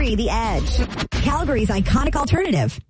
93, The Edge. Calgary's iconic alternative.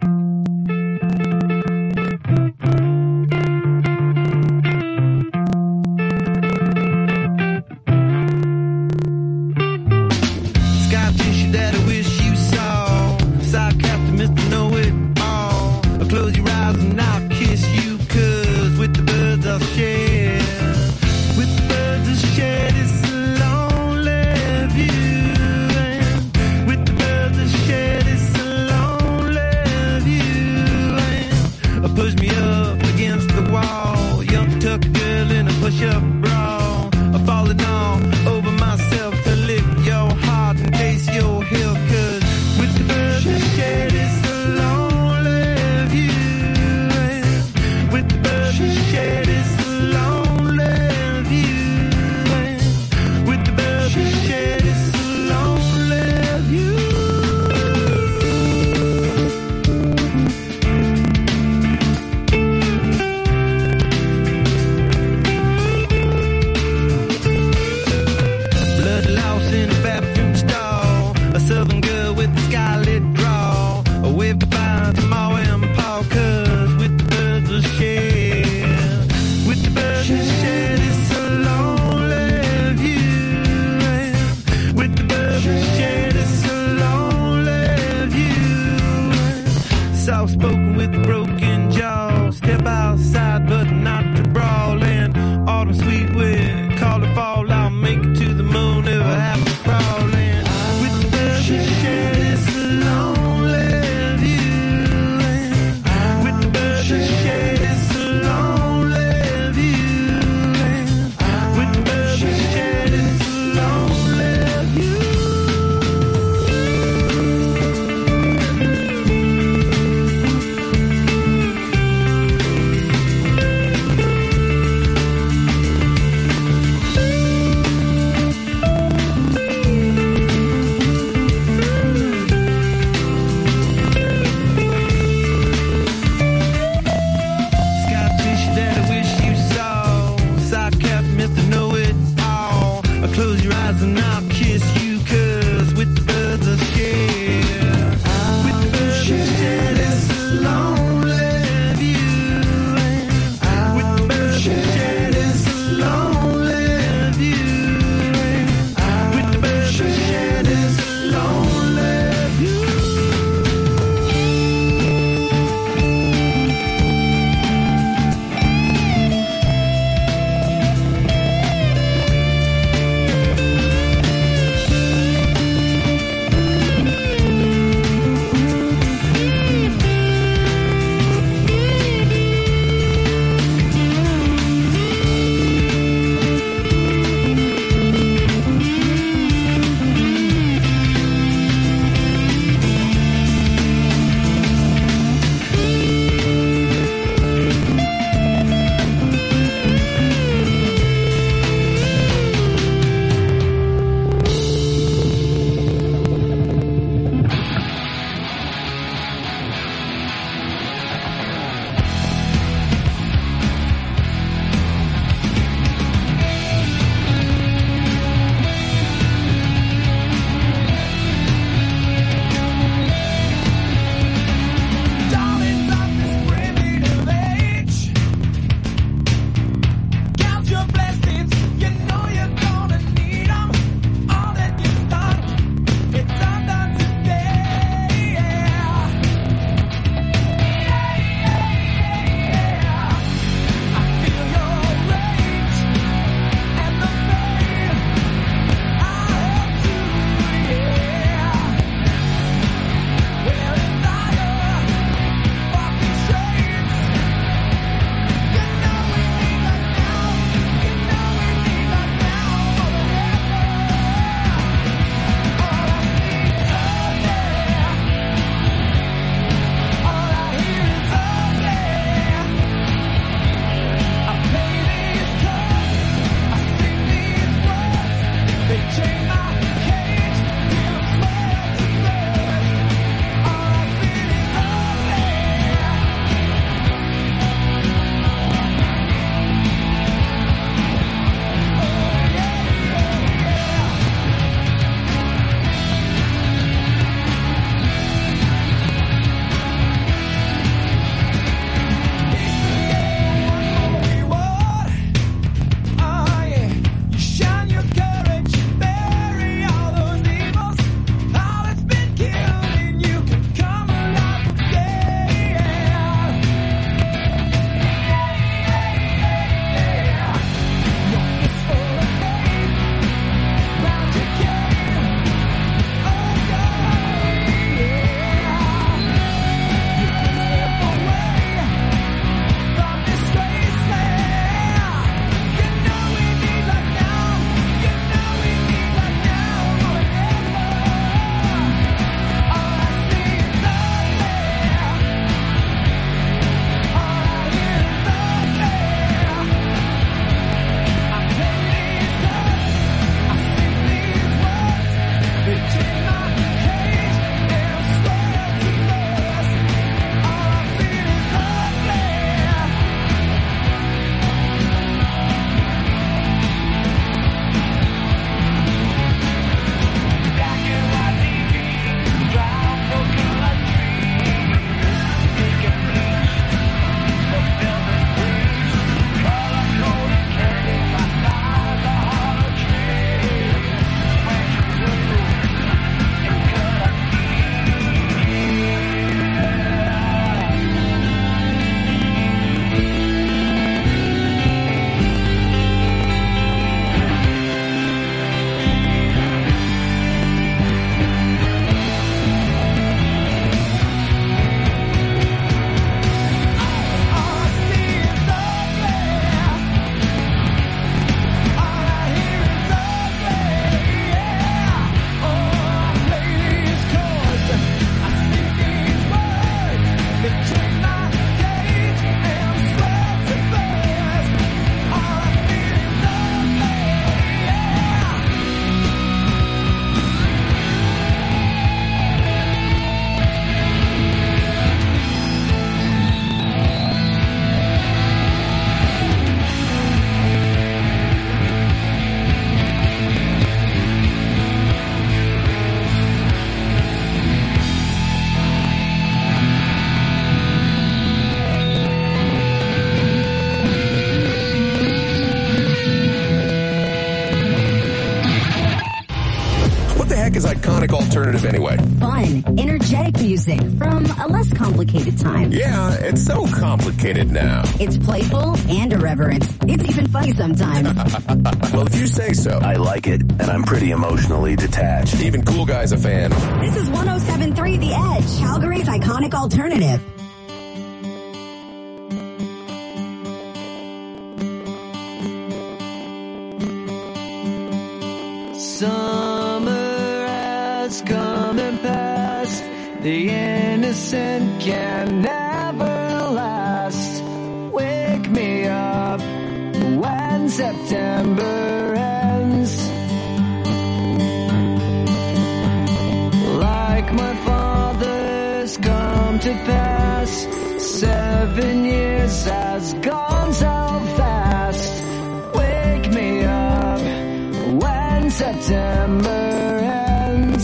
energetic music from a less complicated time. Yeah, it's so complicated now. It's playful and irreverent. It's even funny sometimes. Well, if you say so. I like it, and I'm pretty emotionally detached. Even Cool Guy's a fan. This is 107.3 The Edge, Calgary's iconic alternative. Summer has come and passed. The innocent can never last. Wake me up when September ends. Like my father's come to pass. 7 years has gone so fast. Wake me up when September ends.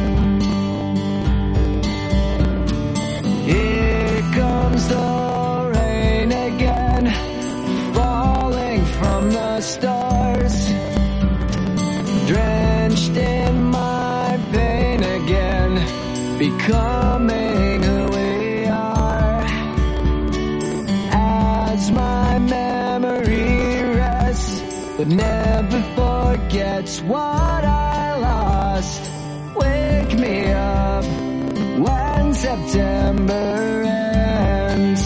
Here comes the rain again, falling from the stars, drenched in my pain again, becoming who we are. As my memory rests, but never forgets what I lost. Wake me up when September ends.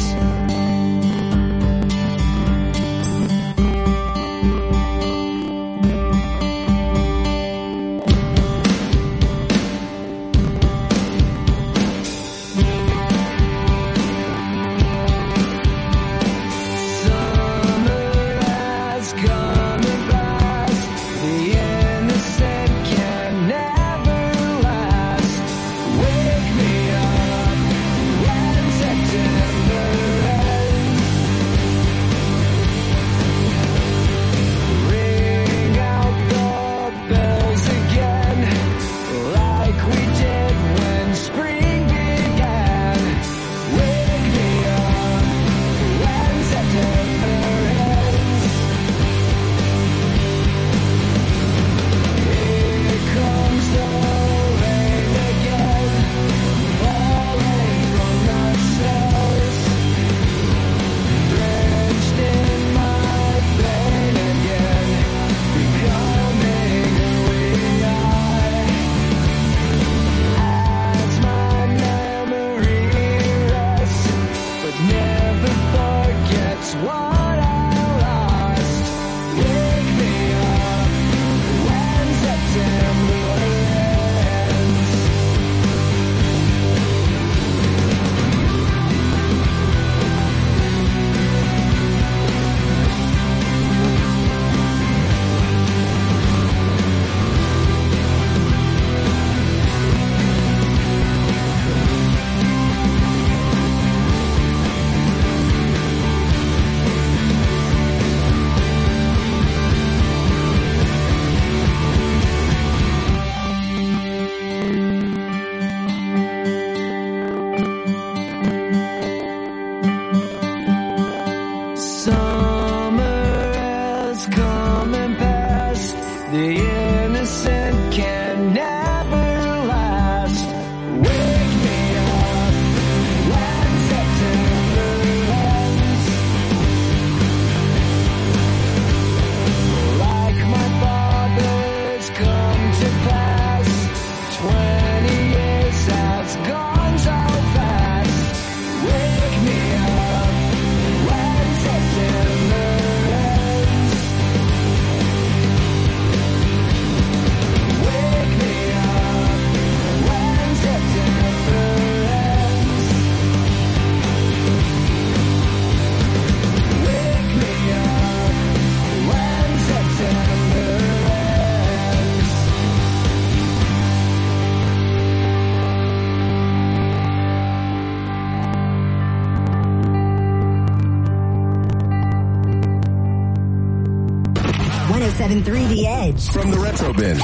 The Edge. From the Retro Bin.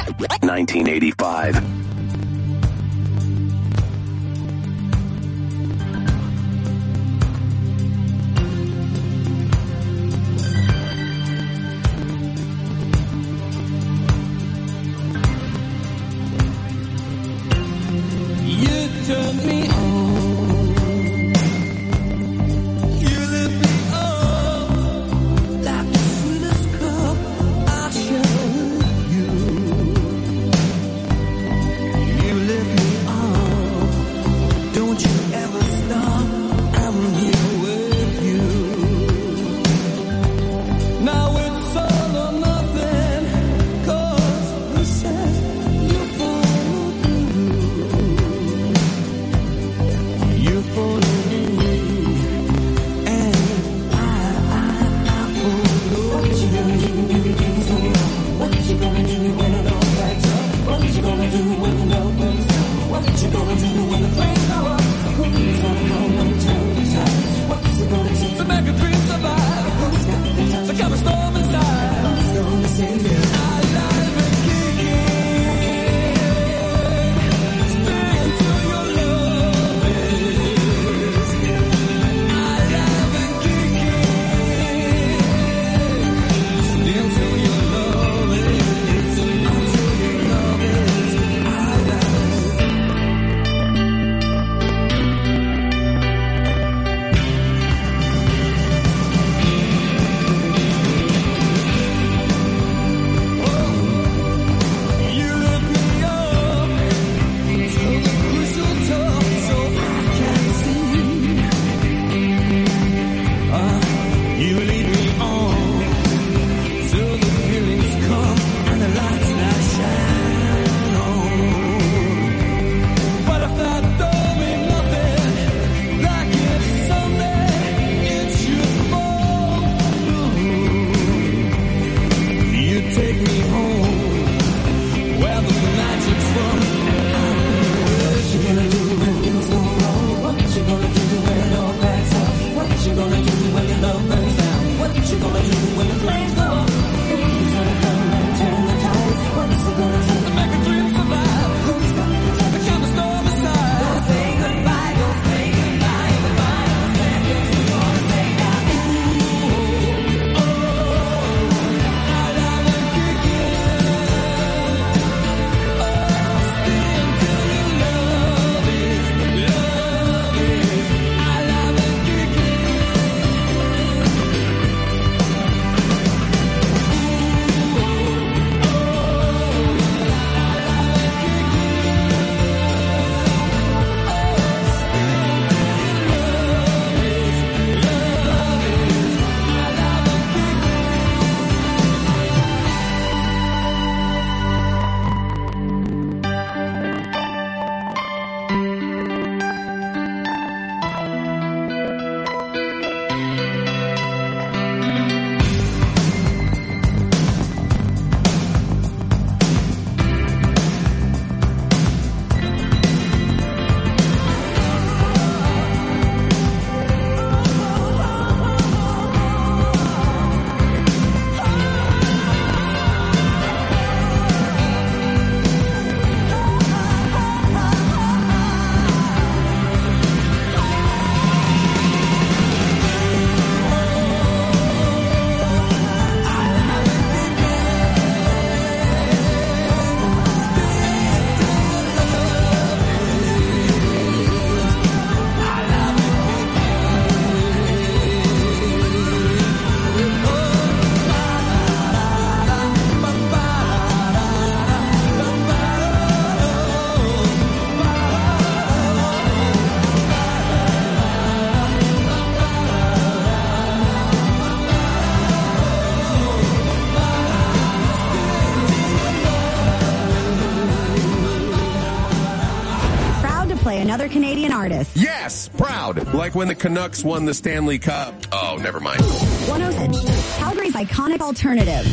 1985. You Canadian artists. Yes, proud. Like when the Canucks won the Stanley Cup. Oh, never mind. 106, Calgary's iconic alternative.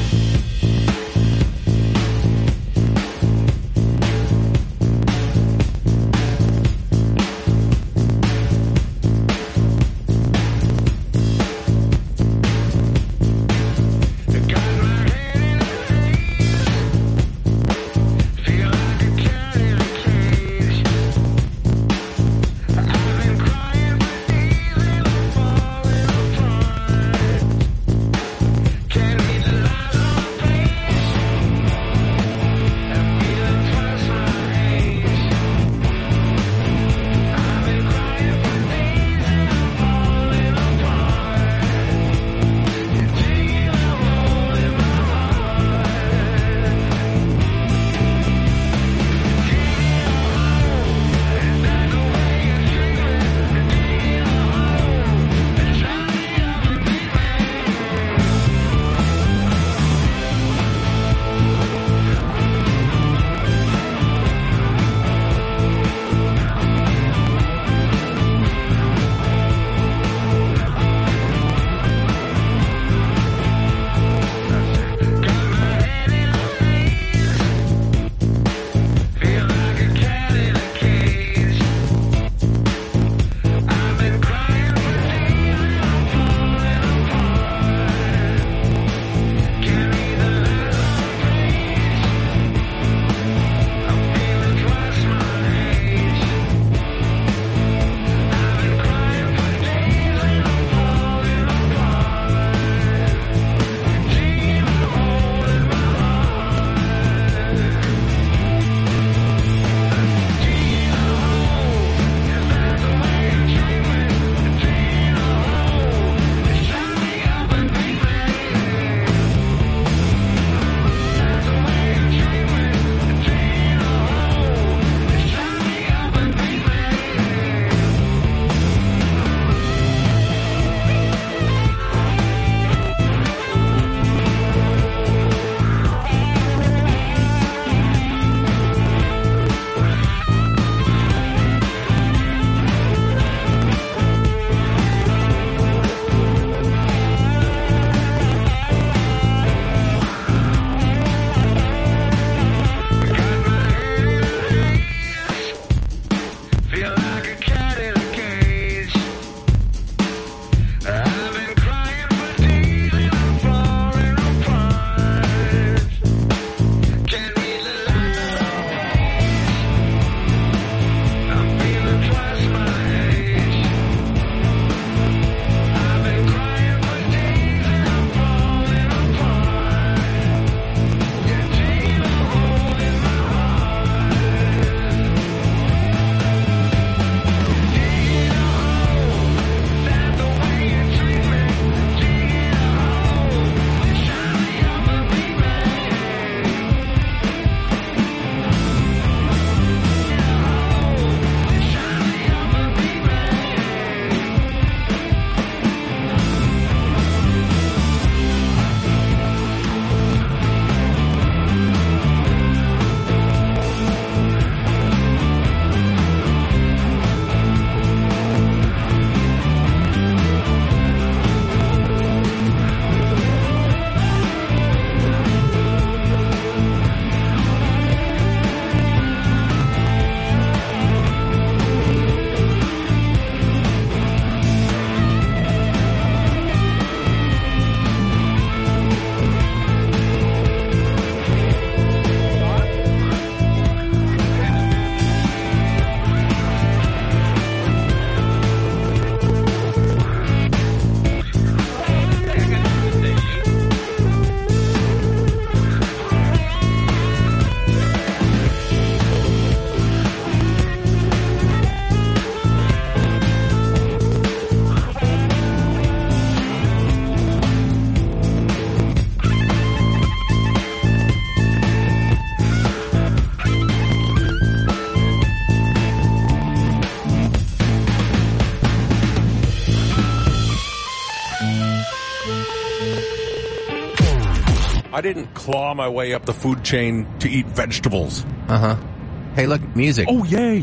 I didn't claw my way up the food chain to eat vegetables. Uh-huh. Hey, look, music. Oh, yay.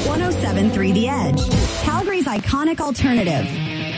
107.3 The Edge, Calgary's iconic alternative.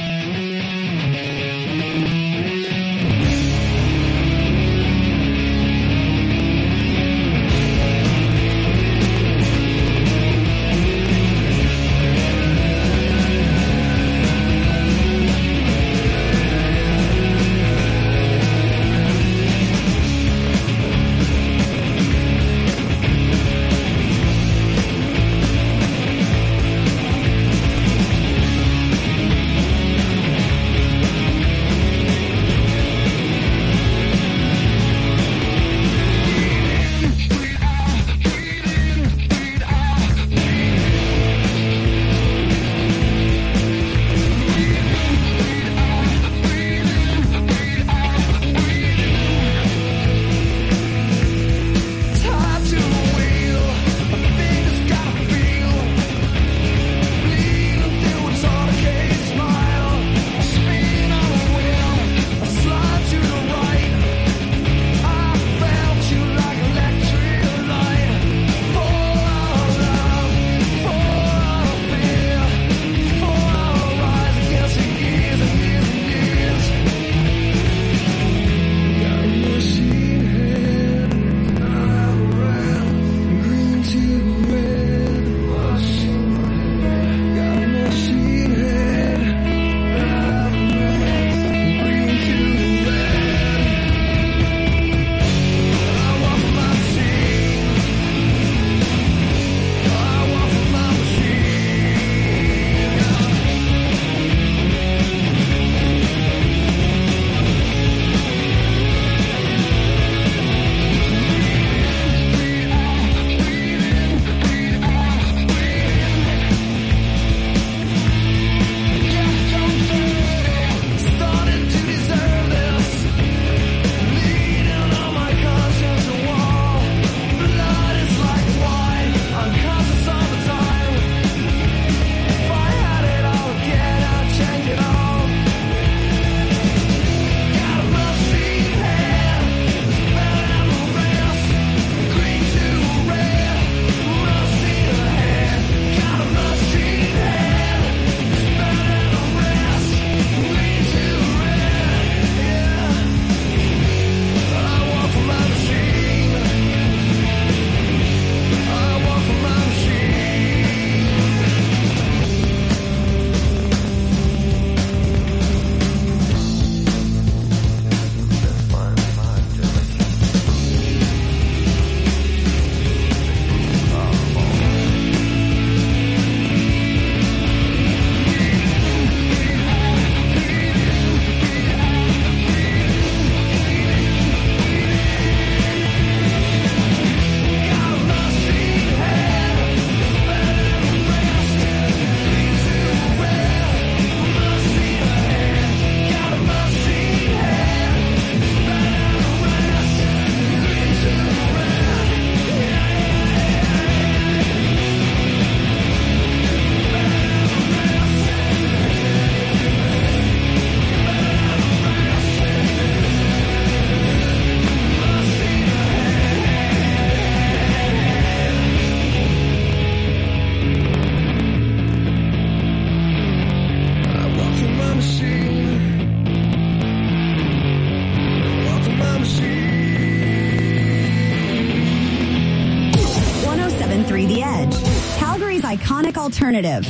The Edge, Calgary's iconic alternative.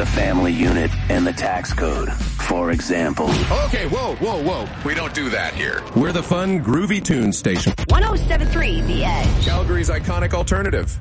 the family unit and the tax code. For example. Okay, whoa. We don't do that here. We're the fun, groovy tune station. 107.3 The Edge. Calgary's iconic alternative.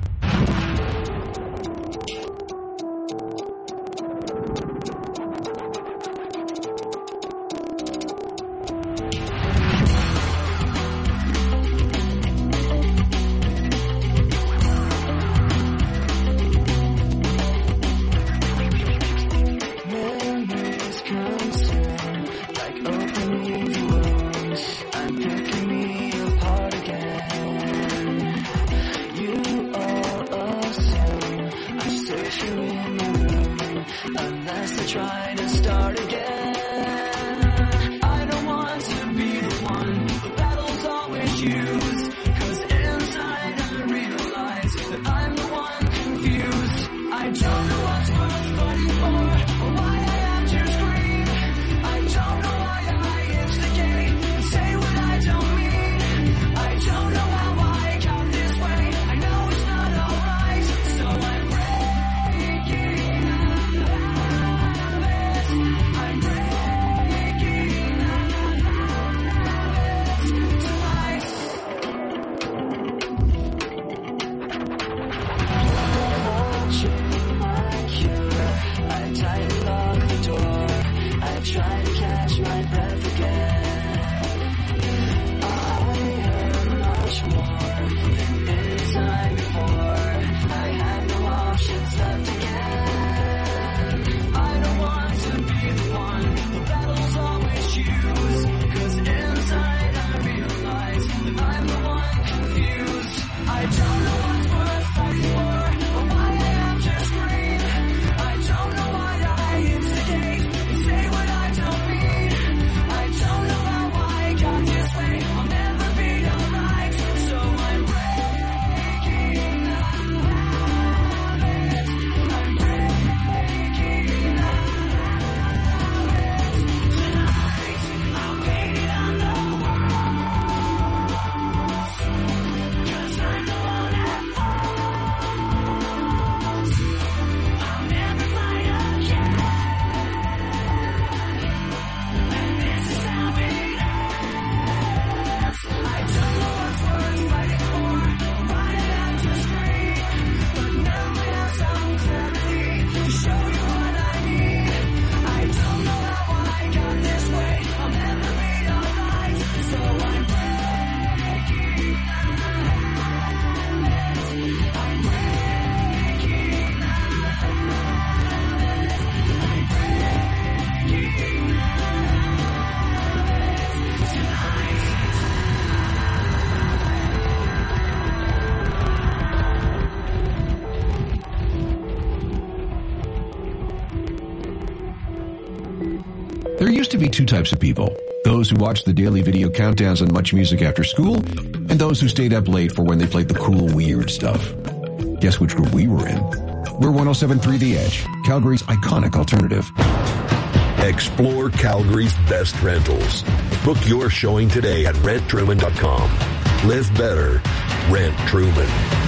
There used to be two types of people. Those who watched the daily video countdowns on Much Music after school, and those who stayed up late for when they played the cool, weird stuff. Guess which group we were in? We're 107.3 The Edge, Calgary's iconic alternative. Explore Calgary's best rentals. Book your showing today at renttruman.com. Live better. Rent Truman.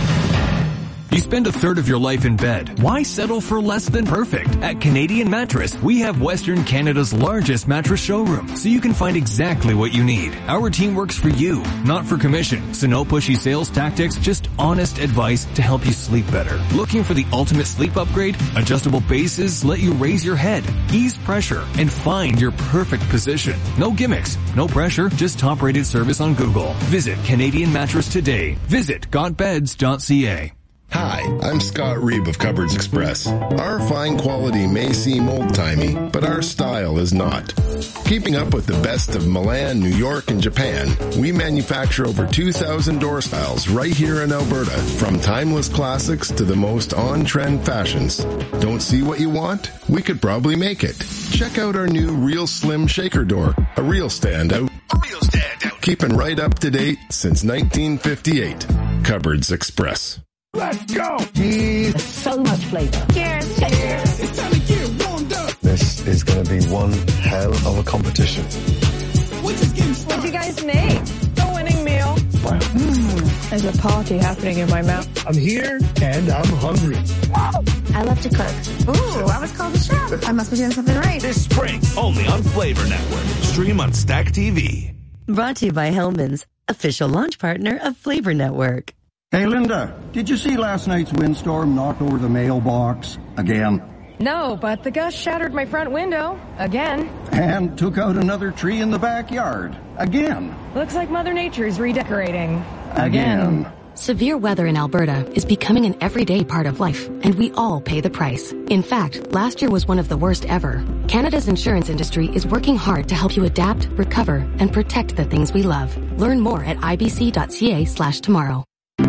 You spend a third of your life in bed. Why settle for less than perfect? At Canadian Mattress, we have Western Canada's largest mattress showroom, so you can find exactly what you need. Our team works for you, not for commission. So no pushy sales tactics, just honest advice to help you sleep better. Looking for the ultimate sleep upgrade? Adjustable bases let you raise your head, ease pressure, and find your perfect position. No gimmicks, no pressure, just top-rated service on Google. Visit Canadian Mattress today. Visit gotbeds.ca. Hi, I'm Scott Reeb of Cupboards Express. Our fine quality may seem old-timey, but our style is not. Keeping up with the best of Milan, New York, and Japan, we manufacture over 2,000 door styles right here in Alberta, from timeless classics to the most on-trend fashions. Don't see what you want? We could probably make it. Check out our new Real Slim Shaker Door, a real standout. Keeping right up to date since 1958. Cupboards Express. Let's go! So much flavor. Cheers. Cheers. It's time to get warmed up. This is going to be one hell of a competition. We're just getting started. What'd you guys make? The winning meal. transplant. There's a party happening in my mouth. I'm here and I'm hungry. I love to cook. Ooh, I was called a chef. I must be doing something right. This spring, only on Flavor Network. Stream on Stack TV. Brought to you by Hellman's, official launch partner of Flavor Network. Hey, Linda, did you see last night's windstorm knocked over the mailbox again? No, but the gust shattered my front window again. And took out another tree in the backyard again. Looks like Mother Nature is redecorating again. Severe weather in Alberta is becoming an everyday part of life, and we all pay the price. In fact, last year was one of the worst ever. Canada's insurance industry is working hard to help you adapt, recover, and protect the things we love. Learn more at ibc.ca/tomorrow.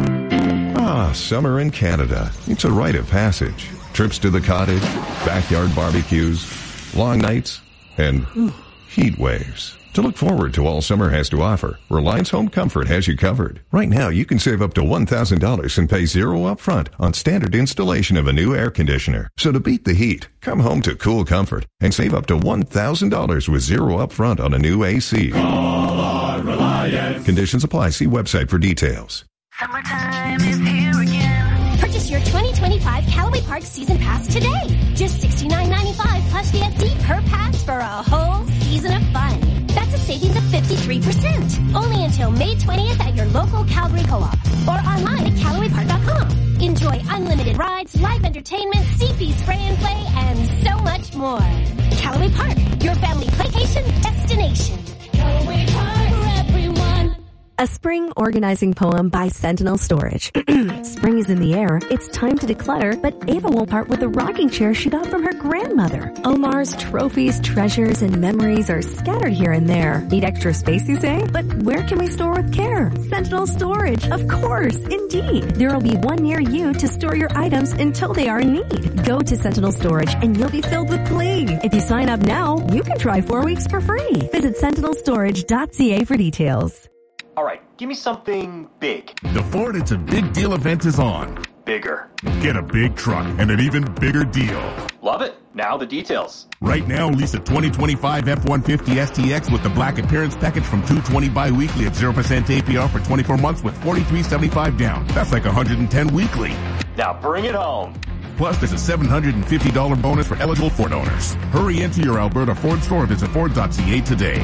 Ah, summer in Canada. It's a rite of passage. Trips to the cottage, backyard barbecues, long nights, and heat waves. To look forward to all summer has to offer, Reliance Home Comfort has you covered. Right now, you can save up to $1,000 and pay $0 up front on standard installation of a new air conditioner. So to beat the heat, come home to cool comfort and save up to $1,000 with $0 up front on a new AC. Call our Reliance. Conditions apply. See website for details. Summertime is here again. Purchase your 2025 Callaway Park Season Pass today. Just $69.95 plus VSD per pass for a whole season of fun. That's a savings of 53%. Only until May 20th at your local Calgary Co-op or online at CallawayPark.com. Enjoy unlimited rides, live entertainment, CP spray and play, and so much more. Callaway Park, your family playcation destination. Callaway Park for everyone. A spring organizing poem by Sentinel Storage. Spring is in the air. It's time to declutter, but Ava won't part with the rocking chair she got from her grandmother. Omar's trophies, treasures, and memories are scattered here and there. Need extra space, you say? But where can we store with care? Sentinel Storage. Of course, indeed. There will be one near you to store your items until they are in need. Go to Sentinel Storage and you'll be filled with bling. If you sign up now, you can try 4 weeks for free. Visit sentinelstorage.ca for details. All right, give me something big. The Ford It's a Big Deal event is on. Bigger. Get a big truck and an even bigger deal. Love it. Now the details. Right now, lease a 2025 F-150 STX with the black appearance package from $220 bi-weekly at 0% APR for 24 months with $43.75 down. That's like $110 weekly. Now bring it home. Plus, there's a $750 bonus for eligible Ford owners. Hurry into your Alberta Ford store. Visit Ford.ca today.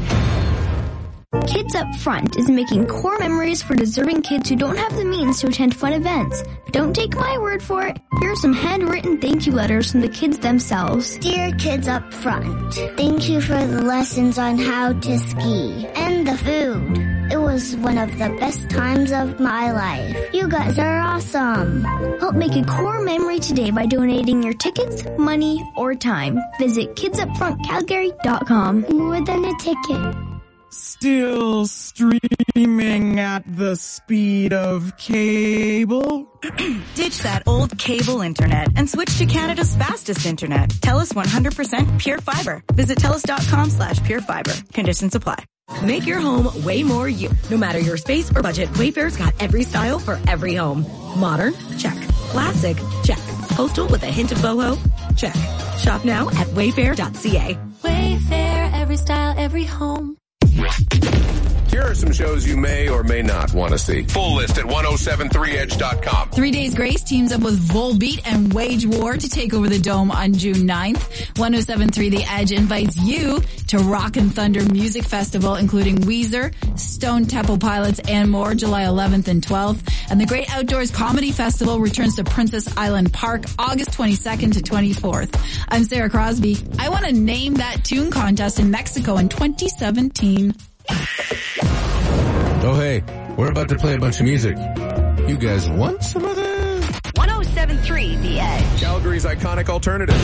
Kids Up Front is making core memories for deserving kids who don't have the means to attend fun events. But don't take my word for it. Here are some handwritten thank you letters from the kids themselves. Dear Kids Up Front, thank you for the lessons on how to ski and the food. It was one of the best times of my life. You guys are awesome. Help make a core memory today by donating your tickets, money, or time. Visit kidsupfrontcalgary.com. More than a ticket. Still streaming at the speed of cable? Ditch that old cable internet and switch to Canada's fastest internet. TELUS 100% Pure Fiber. Visit TELUS.com/purefiber. Conditions apply. Make your home way more you. No matter your space or budget, Wayfair's got every style for every home. Modern? Check. Classic? Check. Postal with a hint of boho? Check. Shop now at wayfair.ca. Wayfair, every style, every home. Here are some shows you may or may not want to see. Full list at 1073edge.com. 3 Days Grace teams up with Volbeat and Wage War to take over the Dome on June 9th. 1073 The Edge invites you to Rock and Thunder Music Festival, including Weezer, Stone Temple Pilots, and more, July 11th and 12th. And the Great Outdoors Comedy Festival returns to Princess Island Park, August 22nd to 24th. I'm Sarah Crosby. I want to name that tune contest in Mexico in 2017. Oh, hey, we're about to play a bunch of music. You guys want some of this? 1073 The Edge. Calgary's iconic alternative.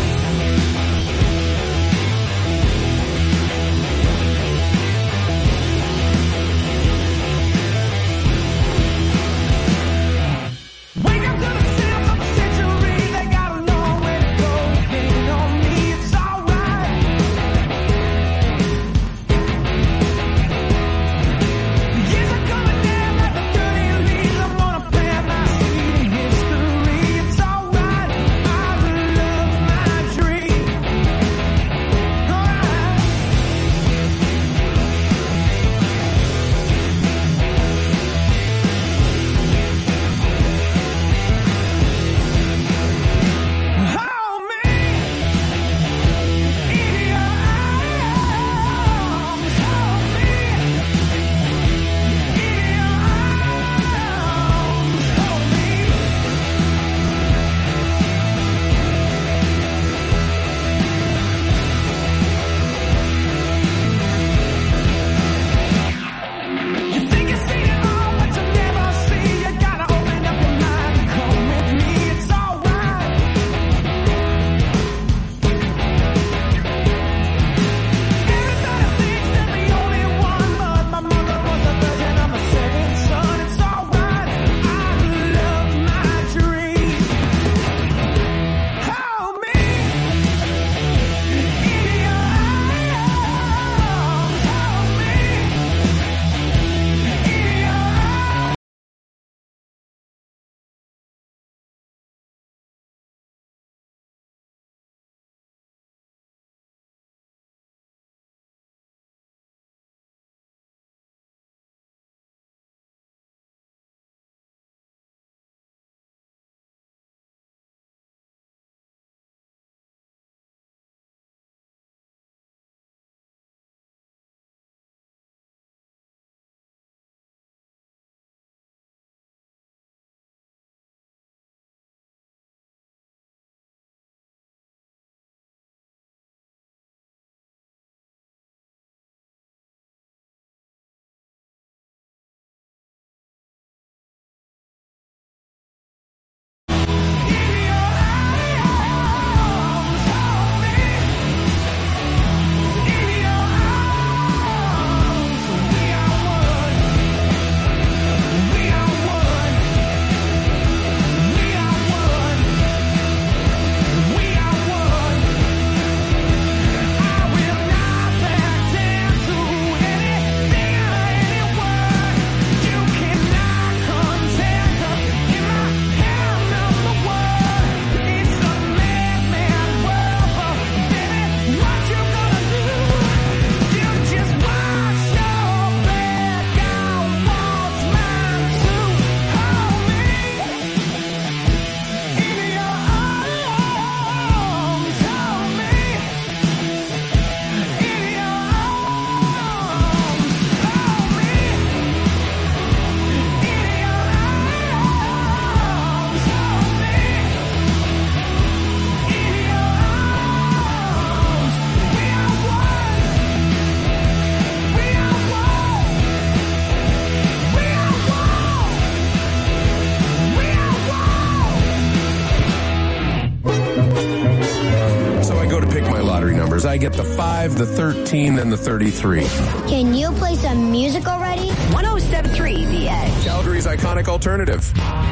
get the 5, the 13, and the 33. Can you play some music already? 107.3 The Edge. Calgary's iconic alternative.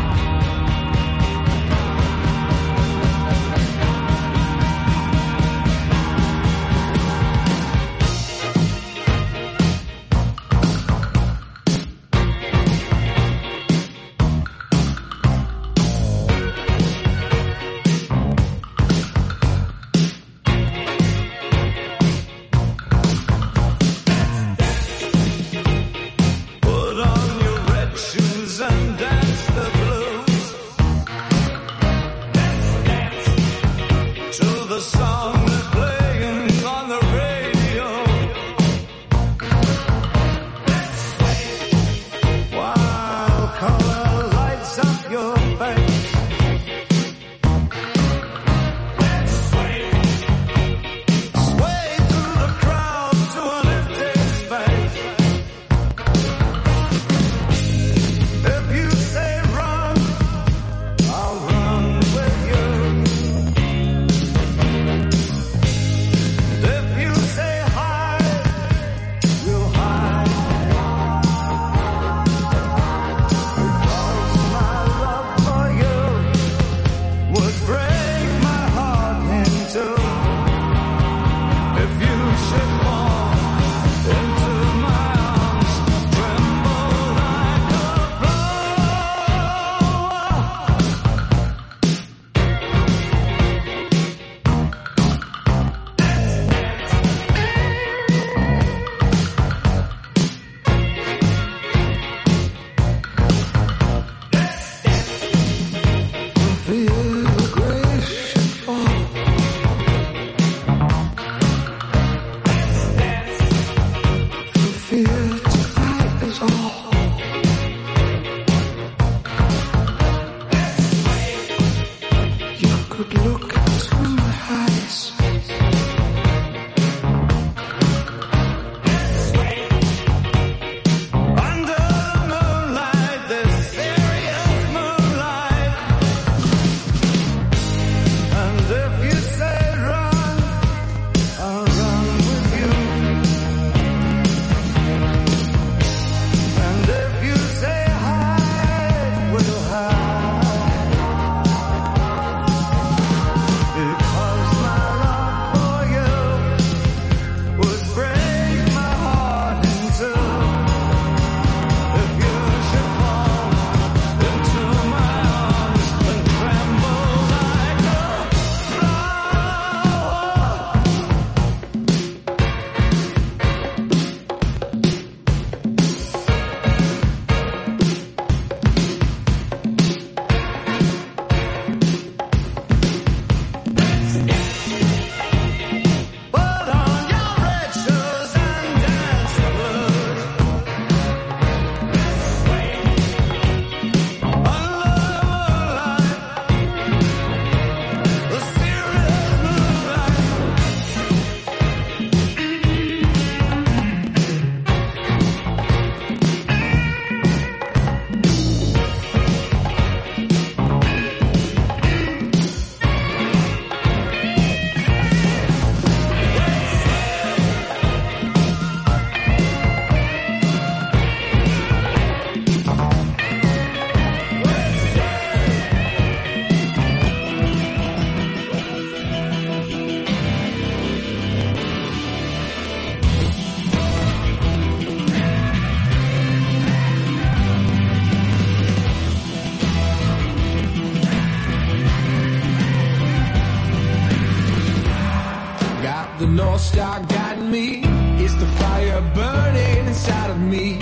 The North Star guiding me. It's the fire burning inside of me.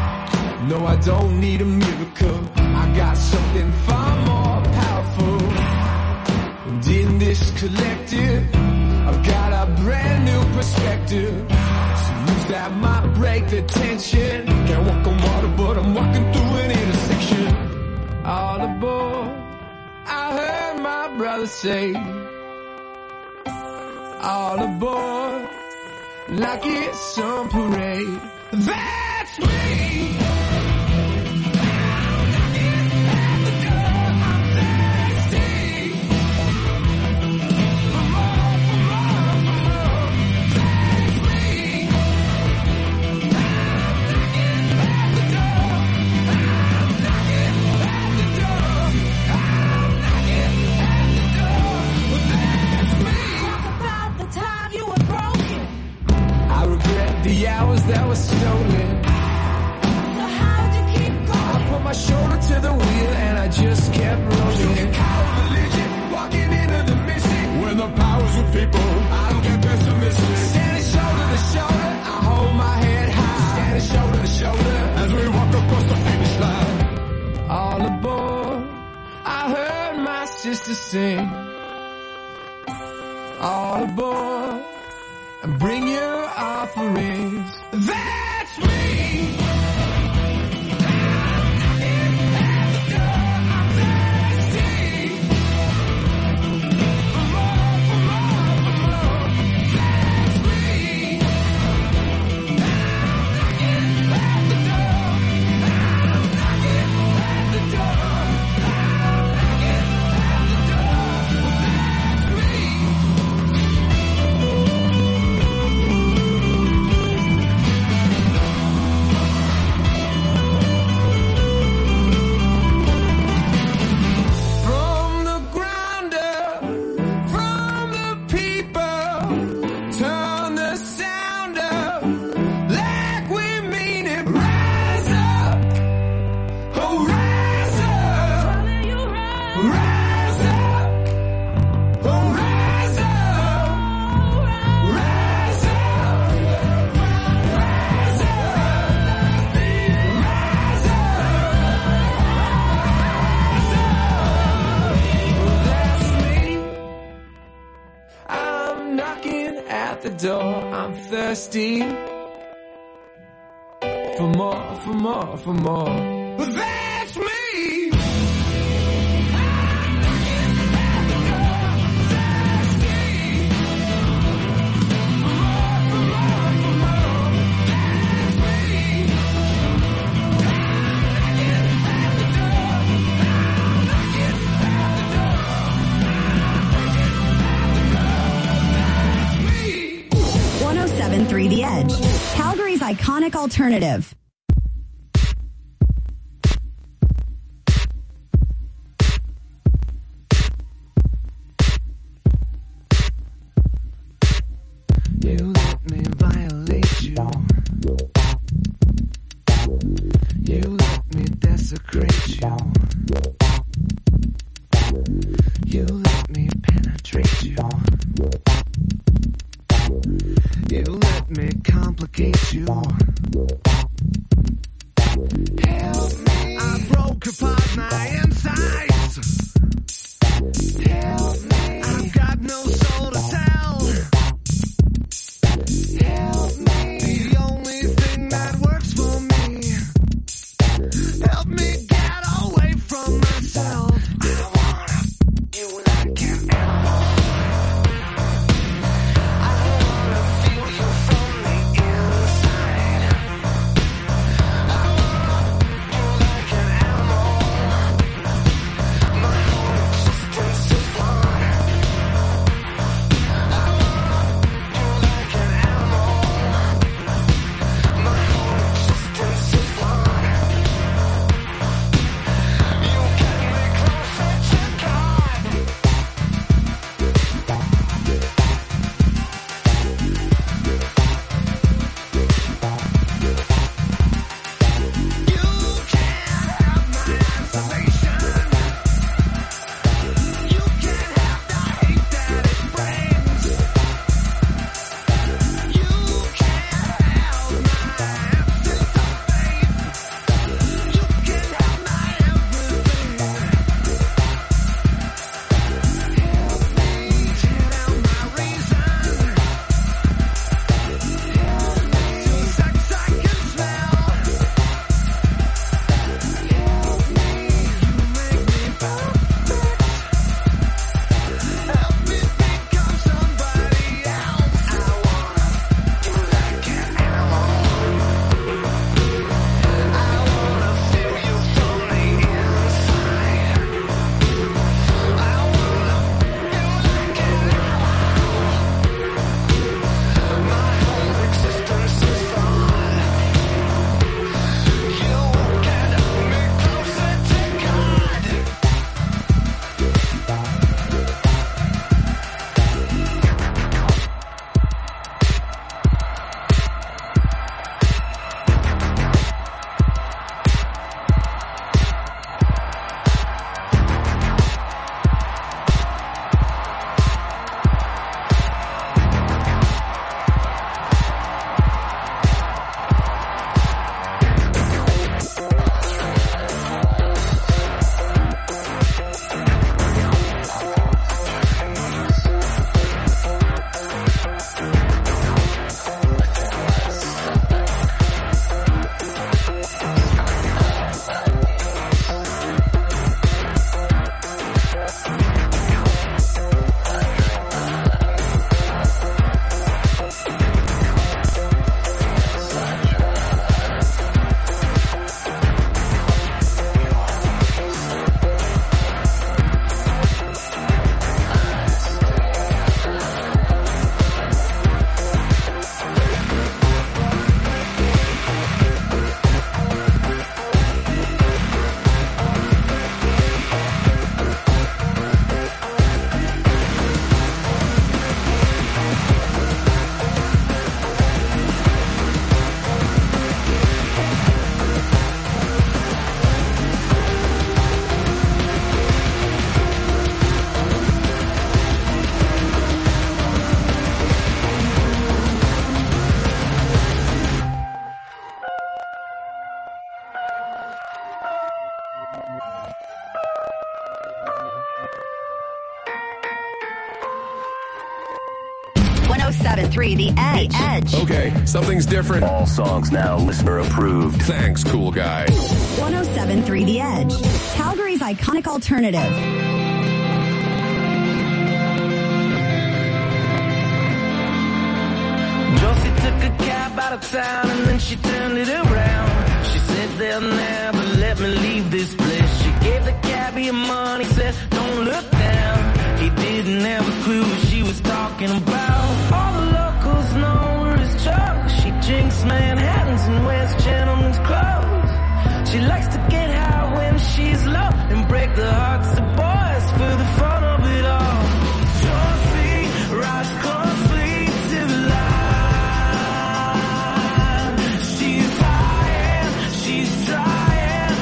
No, I don't need a miracle. I got something far more powerful. And in this collective, I've got a brand new perspective. So moves that might break the tension. Can't walk on water, but I'm walking through an intersection. All aboard, I heard my brother say. All aboard, like it's some parade. That's me. going. So how'd you keep going? I put my shoulder to the wheel and I just kept rolling. You call religion, walking into the mystic. When the power's with people, I don't get pessimistic. Standing shoulder to shoulder, I hold my head high. Standing shoulder to shoulder, as we walk across the finish line. All aboard, I heard my sister sing. All aboard, and bring your offerings. That's me. I'm thirsty for more, for more, for more. But that's me. The Edge, Calgary's iconic alternative. You let me violate you. You let me desecrate you. You let me penetrate you. You let me complicate you. Help me. I broke apart my insides. Help me. I've got no soul to tell. Help me. The only thing that works for me. Help me get away from myself. 107.3 The Edge. Okay, something's different. All songs now listener approved. Thanks, cool guy. 107.3 The Edge. Calgary's iconic alternative. Josie took a cab out of town and then she turned it around. She said they'll never let me leave this place. She gave the cabbie money, said don't look down. He didn't have a clue what she was talking about. All the locals know her as Jo. She drinks Manhattans and wears gentlemen's clothes. She likes to get high when she's low and break the hearts of boys for the fun of it all. Josie rides closely to the line. She's trying to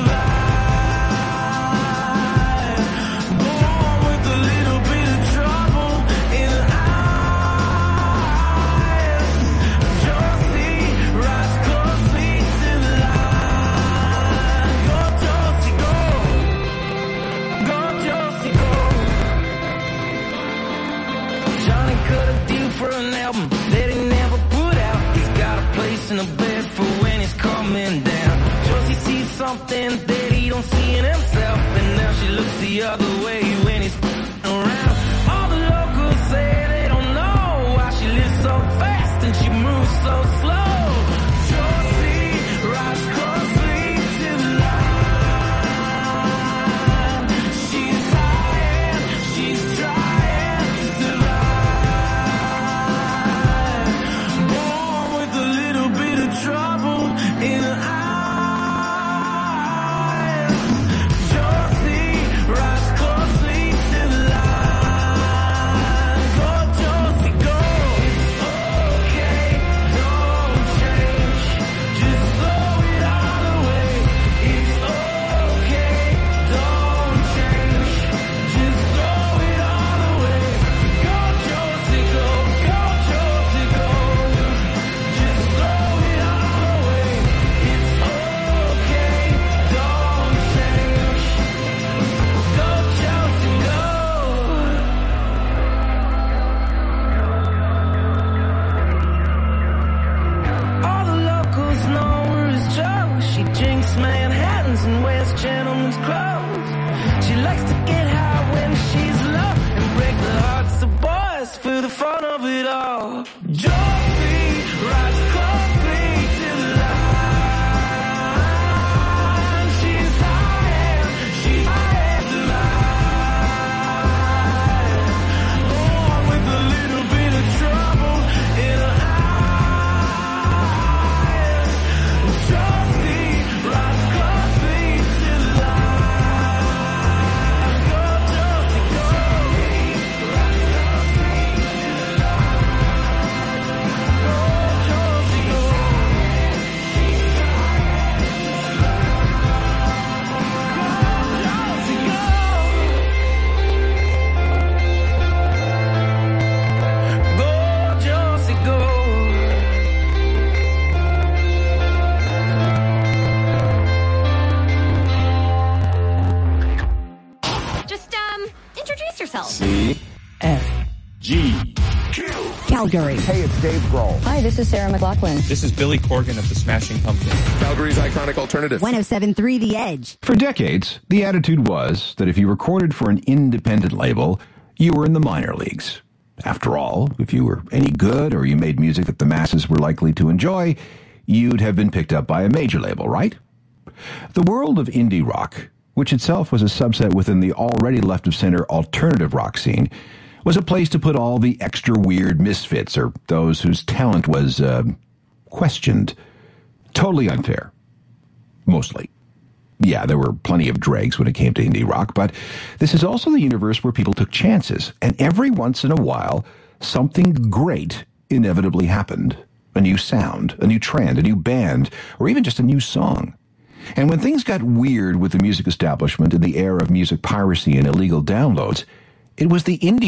survive. Born with a little bit of trouble in her eyes. Josie rides closely to the line. Go Josie, go. Go Josie, go. Johnny cut a deal for an album that he never put out. He's got a place in a bed for when he's coming down. Josie sees something that he don't see in himself, and now she looks the other way when he's around. All the locals say they don't know why she lives so fast and she moves so slow. Josie rides closely to the line. She's trying to survive. Born with a little bit of trouble in her eyes. Josie rides closely to the line. Go Josie, go. It's okay, don't change. Just throw it all away. It's okay, don't change. Just throw it all away. Go Josie, go. Go Josie, go. Just throw it all away. It's okay, don't change. Go Josie, go. All the locals know her as Jo. She drinks Manhattans and wears gentlemen's clothes. She likes to get high when she's low and break the hearts of boys for the fun of it all. Josie rides closely to the line. She's trying to survive. Born with a little bit of trouble in her eyes. Josie rides closely to the line. Go Josie, go. Rides closely to the line. Go Josie, go. Go Josie, go. Just, introduce yourself. Calgary. Hey, it's Dave Grohl. Hi, this is Sarah McLachlan. This is Billy Corgan of the Smashing Pumpkins. Calgary's iconic alternative. 107.3 The Edge. For decades, the attitude was that if you recorded for an independent label, you were in the minor leagues. After all, if you were any good or you made music that the masses were likely to enjoy, you'd have been picked up by a major label, right? The world of indie rock, which itself was a subset within the already left-of-center alternative rock scene, was a place to put all the extra weird misfits or those whose talent was questioned. Totally unfair. Mostly. Yeah, there were plenty of dregs when it came to indie rock, but this is also the universe where people took chances, and every once in a while, something great inevitably happened. A new sound, a new trend, a new band, or even just a new song. And when things got weird with the music establishment in the era of music piracy and illegal downloads, it was the indie